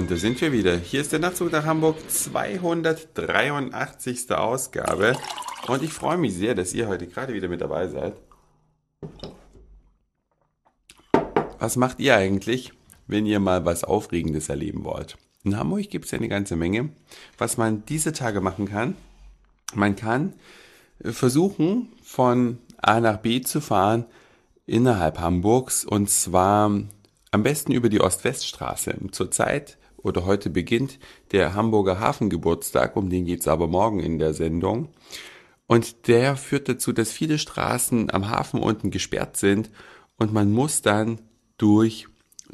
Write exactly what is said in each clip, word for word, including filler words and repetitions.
Und da sind wir wieder. Hier ist der Nachtzug nach Hamburg, zweihundertdreiundachtzigste Ausgabe. Und ich freue mich sehr, dass ihr heute gerade wieder mit dabei seid. Was macht ihr eigentlich, wenn ihr mal was Aufregendes erleben wollt? In Hamburg gibt es ja eine ganze Menge, was man diese Tage machen kann. Man kann versuchen, von A nach B zu fahren innerhalb Hamburgs, und zwar am besten über die Ost-West-Straße. Zurzeit oder heute beginnt der Hamburger Hafengeburtstag, um den geht es aber morgen in der Sendung. Und der führt dazu, dass viele Straßen am Hafen unten gesperrt sind und man muss dann durch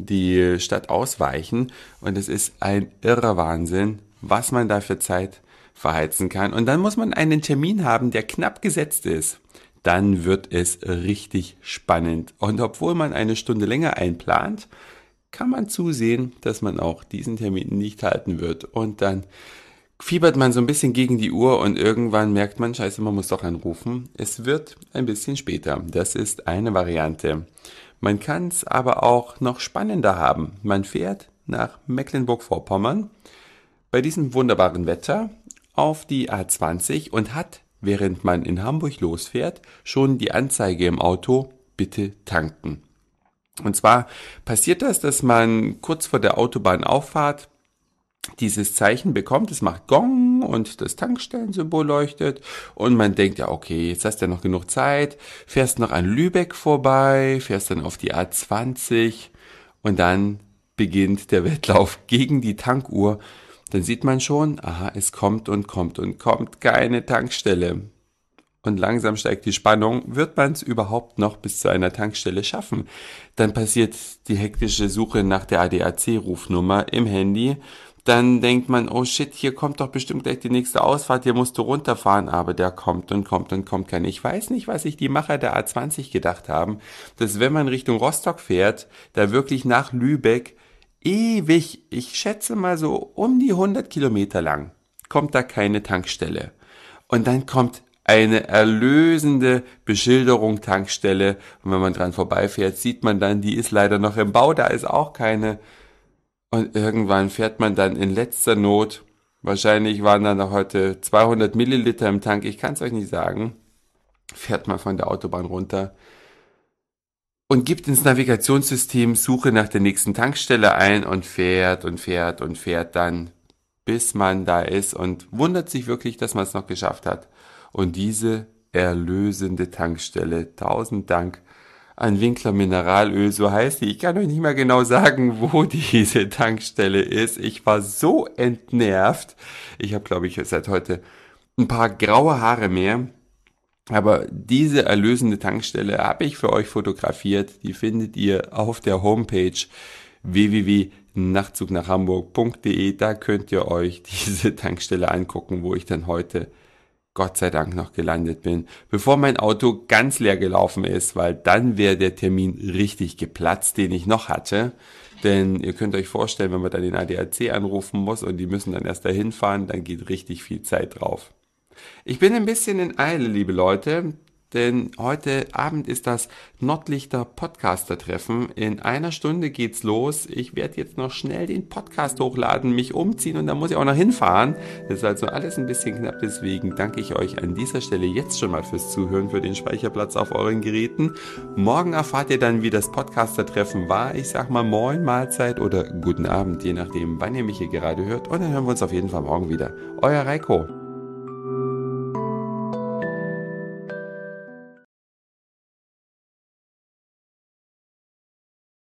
die Stadt ausweichen. Und es ist ein irrer Wahnsinn, was man da für Zeit verheizen kann. Und dann muss man einen Termin haben, der knapp gesetzt ist. Dann wird es richtig spannend. Und obwohl man eine Stunde länger einplant, kann man zusehen, dass man auch diesen Termin nicht halten wird. Und dann fiebert man so ein bisschen gegen die Uhr und irgendwann merkt man, scheiße, man muss doch anrufen. Es wird ein bisschen später. Das ist eine Variante. Man kann es aber auch noch spannender haben. Man fährt nach Mecklenburg-Vorpommern bei diesem wunderbaren Wetter auf die A zwanzig und hat, während man in Hamburg losfährt, schon die Anzeige im Auto, bitte tanken. Und zwar passiert das, dass man kurz vor der Autobahnauffahrt dieses Zeichen bekommt, es macht Gong und das Tankstellensymbol leuchtet und man denkt, ja okay, jetzt hast du ja noch genug Zeit, fährst noch an Lübeck vorbei, fährst dann auf die A zwanzig und dann beginnt der Wettlauf gegen die Tankuhr. Dann sieht man schon, aha, es kommt und kommt und kommt keine Tankstelle. Und langsam steigt die Spannung, wird man es überhaupt noch bis zu einer Tankstelle schaffen? Dann passiert die hektische Suche nach der A D A C-Rufnummer im Handy. Dann denkt man, oh shit, hier kommt doch bestimmt gleich die nächste Ausfahrt, hier musst du runterfahren, aber der kommt und kommt und kommt keiner. Ich weiß nicht, was sich die Macher der A zwanzig gedacht haben, dass wenn man Richtung Rostock fährt, da wirklich nach Lübeck ewig, ich schätze mal so um die hundert Kilometer lang, kommt da keine Tankstelle. Und dann kommt eine erlösende Beschilderung Tankstelle. Und wenn man dran vorbeifährt, sieht man dann, die ist leider noch im Bau, da ist auch keine. Und irgendwann fährt man dann in letzter Not, wahrscheinlich waren da noch heute zweihundert Milliliter im Tank, ich kann es euch nicht sagen, fährt man von der Autobahn runter und gibt ins Navigationssystem Suche nach der nächsten Tankstelle ein und fährt und fährt und fährt dann, bis man da ist und wundert sich wirklich, dass man es noch geschafft hat. Und diese erlösende Tankstelle, tausend Dank an Winkler Mineralöl, so heißt die. Ich kann euch nicht mehr genau sagen, wo diese Tankstelle ist. Ich war so entnervt. Ich habe, glaube ich, seit heute ein paar graue Haare mehr. Aber diese erlösende Tankstelle habe ich für euch fotografiert. Die findet ihr auf der Homepage w w w punkt nachtzug nach hamburg punkt de. Da könnt ihr euch diese Tankstelle angucken, wo ich dann heute Gott sei Dank noch gelandet bin, bevor mein Auto ganz leer gelaufen ist, weil dann wäre der Termin richtig geplatzt, den ich noch hatte. Denn ihr könnt euch vorstellen, wenn man dann den A D A C anrufen muss und die müssen dann erst dahin fahren, dann geht richtig viel Zeit drauf. Ich bin ein bisschen in Eile, liebe Leute, denn heute Abend ist das Nordlichter Podcaster-Treffen. In einer Stunde geht's los. Ich werde jetzt noch schnell den Podcast hochladen, mich umziehen und dann muss ich auch noch hinfahren. Das ist also alles ein bisschen knapp, deswegen danke ich euch an dieser Stelle jetzt schon mal fürs Zuhören, für den Speicherplatz auf euren Geräten. Morgen erfahrt ihr dann, wie das Podcaster-Treffen war. Ich sag mal Moin, Mahlzeit oder guten Abend, je nachdem, wann ihr mich hier gerade hört. Und dann hören wir uns auf jeden Fall morgen wieder. Euer Reiko.